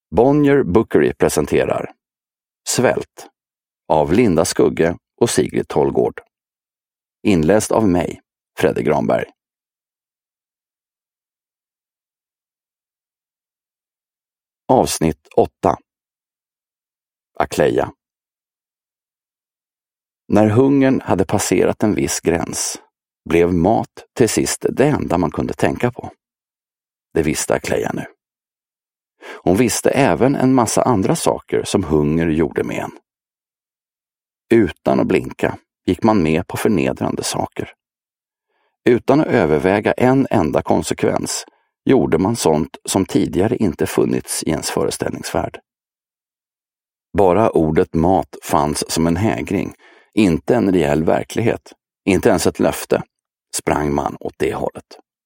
Bonnier Bookery presenterar Svält av Linda Skugge och Sigrid Tollgård. Inläst av mig, Fredrik Granberg. Avsnitt 8. Akleja. När hungern hade passerat en viss gräns blev mat till sist det enda man kunde tänka på. Det visste Akleja nu. Hon visste även en massa andra saker som hunger gjorde med en. Utan att blinka gick man med på förnedrande saker. Utan att överväga en enda konsekvens gjorde man sånt som tidigare inte funnits i ens föreställningsvärld. Bara ordet mat fanns som en hägring, inte en rejäl verklighet, inte ens ett löfte, sprang man åt det hållet.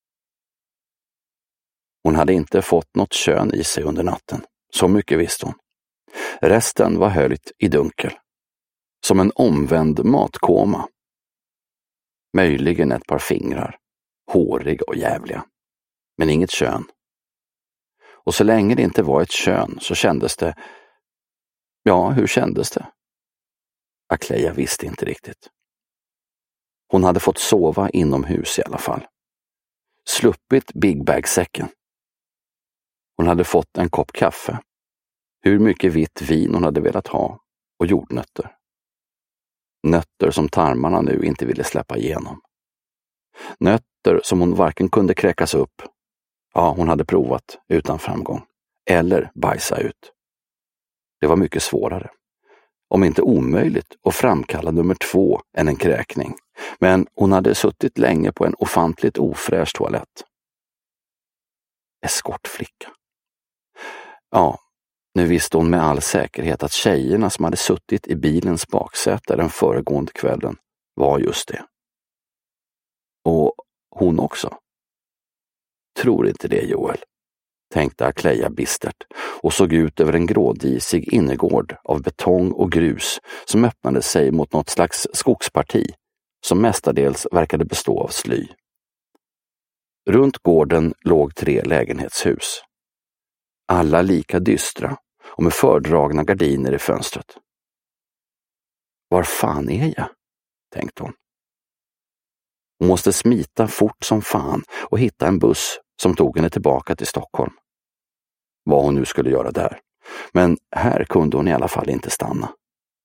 Hon hade inte fått något kön i sig under natten, så mycket visste hon. Resten var höljt i dunkel. Som en omvänd matkoma. Möjligen ett par fingrar, håriga och jävliga. Men inget kön. Och så länge det inte var ett kön så kändes det... Ja, hur kändes det? Akleja visste inte riktigt. Hon hade fått sova inomhus i alla fall. Sluppit Big Bag-säcken. Hon hade fått en kopp kaffe. Hur mycket vitt vin hon hade velat ha och jordnötter. Nötter som tarmarna nu inte ville släppa igenom. Nötter som hon varken kunde kräkas upp, ja hon hade provat utan framgång, eller bajsa ut. Det var mycket svårare, om inte omöjligt att framkalla nummer 2 än en kräkning, men hon hade suttit länge på en ofantligt ofräsch toalett. Eskortflicka. Ja, nu visste hon med all säkerhet att tjejerna som hade suttit i bilens baksäte den föregående kvällen var just det. Och hon också. Tror inte det, Joel, tänkte Akleja bistert och såg ut över en grådisig innergård av betong och grus som öppnade sig mot något slags skogsparti som mestadels verkade bestå av sly. Runt gården låg 3 lägenhetshus. Alla lika dystra och med fördragna gardiner i fönstret. Var fan är jag? Tänkte hon. Hon måste smita fort som fan och hitta en buss som tog henne tillbaka till Stockholm. Vad hon nu skulle göra där. Men här kunde hon i alla fall inte stanna.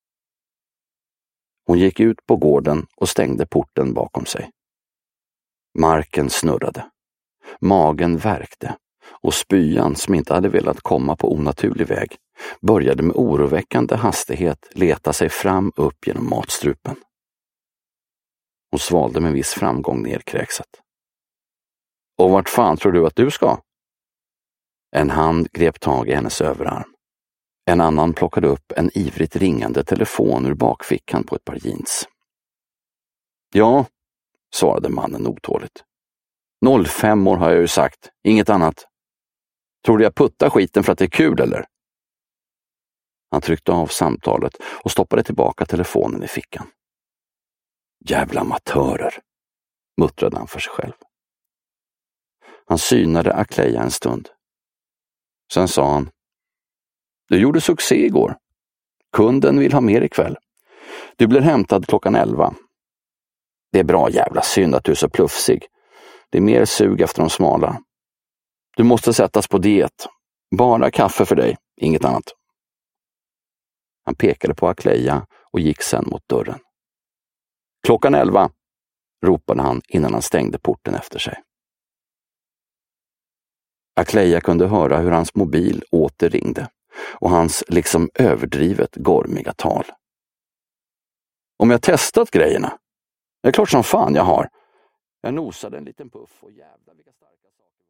Hon gick ut på gården och stängde porten bakom sig. Marken snurrade. Magen värkte. Och spyan som inte hade velat komma på onaturlig väg började med oroväckande hastighet leta sig fram upp genom matstrupen. Hon svalde med viss framgång ner kräkset. Och vart fan tror du att du ska? En hand grep tag i hennes överarm. En annan plockade upp en ivrigt ringande telefon ur bakfickan på ett par jeans. Ja, svarade mannen otåligt. 05 år har jag ju sagt, inget annat. Tror du jag puttar skiten för att det är kul eller? Han tryckte av samtalet och stoppade tillbaka telefonen i fickan. Jävla amatörer, muttrade han för sig själv. Han synade Akleja en stund. Sen sa han: Du gjorde succé igår. Kunden vill ha mer ikväll. Du blir hämtad klockan 11. Det är bra jävla synd att du är så pluffsig. Det är mer sug efter de smala. Du måste sättas på diet. Bara kaffe för dig, inget annat. Han pekade på Akleja och gick sen mot dörren. Klockan 11, ropade han innan han stängde porten efter sig. Akleja kunde höra hur hans mobil åter ringde och hans liksom överdrivet gormiga tal. Om jag testat grejerna? Det är klart som fan jag har. Jag nosade en liten puff och jävla vilka starka saker.